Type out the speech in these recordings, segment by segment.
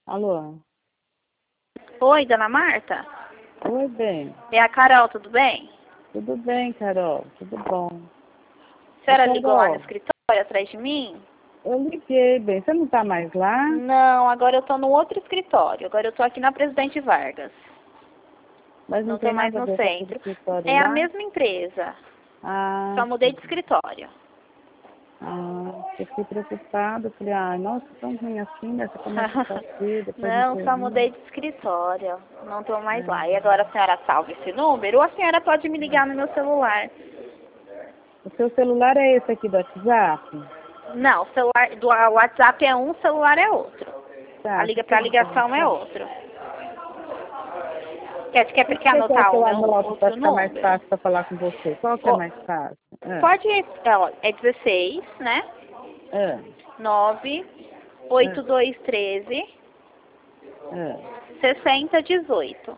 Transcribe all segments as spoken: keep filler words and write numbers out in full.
Alô? Oi, dona Marta? Oi, bem. É a Carol, tudo bem? Tudo bem, Carol? Tudo bom? A senhora Ô, ligou lá no Carol, escritório atrás de mim? eu liguei, bem. Você não tá mais lá? Não, agora eu tô no outro escritório. Agora eu tô aqui na Presidente Vargas. Mas não Não tô tem mais nada a no ver com aquele centro. escritório É a lá? mesma empresa. Ah, Só mudei de escritório. ah, eu fiquei preocupada. Falei, ai, nossa, tão ruim assim, né? Você começa a fazer, depois não Não, só termina. mudei de escritório. Não tô mais É. lá. E agora a senhora salva esse número ou a senhora pode me ligar no meu celular? O seu celular é esse aqui do WhatsApp? Não, o celular do a WhatsApp é um, o celular é outro. A Tá, o que liga você para quer ligação é anotar? outro. Quer, quer, O que quer você quer anotar que o eu meu anote para outro ficar mais número? fácil para falar com você? Qual que é Ó, mais fácil? Ah, pode, ó, é dezesseis, né? ah, nove ah, oito dois um três ah. sessenta dezoito.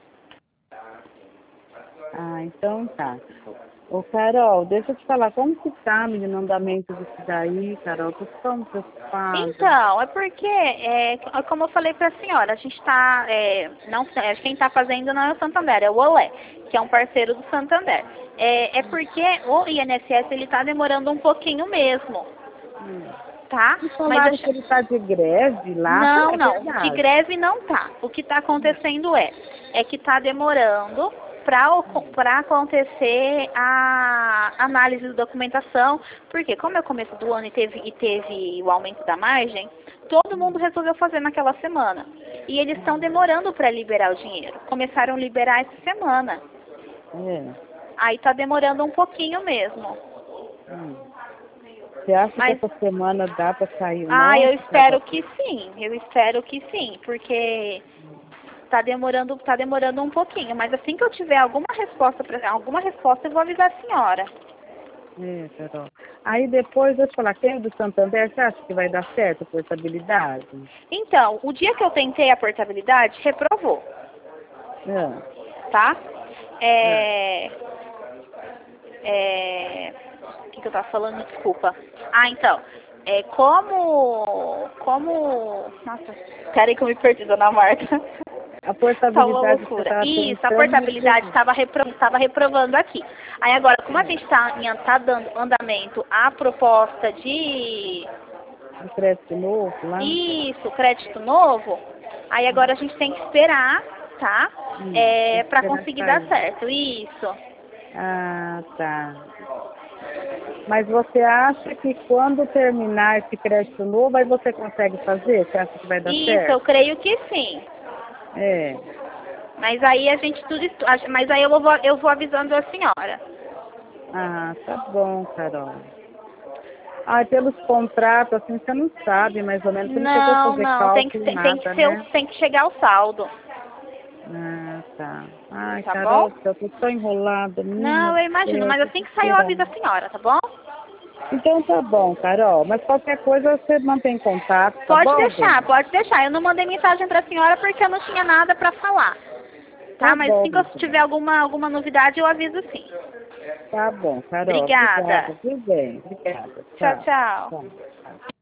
Ah, então tá. Ô, Carol, deixa eu te falar, como que tá, menino, o andamento disso daí, Carol? Tô tão preocupada. Então, é porque, é, como eu falei para a senhora, a gente está, é, não, é, quem está fazendo não é o Santander, é o Olé, que é um parceiro do Santander. É, é porque o I N S S ele está demorando um pouquinho mesmo, Hum. tá? Me Mas a, falaram que ele tá de greve lá, não, é não, de verdade. greve não tá. O que está acontecendo é, é que está demorando para acontecer a análise de documentação, porque como é o começo do ano e teve, e teve o aumento da margem, todo mundo resolveu fazer naquela semana. E eles estão demorando para liberar o dinheiro. Começaram a liberar essa semana. É. Aí está demorando um pouquinho mesmo. Hum. Você acha que Mas essa semana dá para sair o ah, eu nosso, espero Carol? que sim. Eu espero que sim, porque tá demorando, tá demorando um pouquinho, mas assim que eu tiver alguma resposta para alguma resposta, eu vou avisar a senhora. É, Carol. Aí depois, deixa eu falar, quem é do Santander, você acha que vai dar certo a portabilidade? Então, o dia que eu tentei a portabilidade, reprovou, É, tá? é. É, é, o que, que eu tava falando? Desculpa. Ah, então, é como, como, nossa, peraí que eu me perdi, dona Marta. A Tá uma portabilidade que você loucura. estava Isso, a tentando portabilidade reprovou. estava repro, tava reprovando aqui. Aí agora, como a gente está tá dando andamento à proposta de Do crédito novo lá? isso, crédito novo, aí agora a gente tem que esperar, tá? Hum, tem É, que para esperar conseguir dar sair. certo. Isso. Ah, tá. Mas você acha que quando terminar esse crédito novo, aí você consegue fazer? Você acha que vai dar Isso, eu certo? creio que sim. É. Mas aí a gente tudo, mas aí eu vou, eu vou avisando a senhora. Ah, tá bom, Carol. Ah, pelos contratos, assim, você não sabe mais ou menos. Você não chegou a Não, fazer não, tem que, cálculo, tem que nada, ser, o- né? tem que chegar ao saldo, Ah, tá. Ai, tá Carol, bom? eu tô tão enrolada, menina Não, eu do imagino, céu, mas tô assim que sair eu aviso a desesperada. senhora, tá bom? Então tá bom, Carol. Mas qualquer coisa você mantém contato, tá Pode bom, deixar, bem? pode deixar. Eu não mandei mensagem pra senhora porque eu não tinha nada pra falar, Tá tá? Mas bom, assim que eu meu tiver bem. alguma, alguma novidade eu aviso sim. Tá bom, Carol. Obrigada. Obrigada, viu, bem? Obrigada. Tchau, Tchau. tchau. Tchau. Tchau.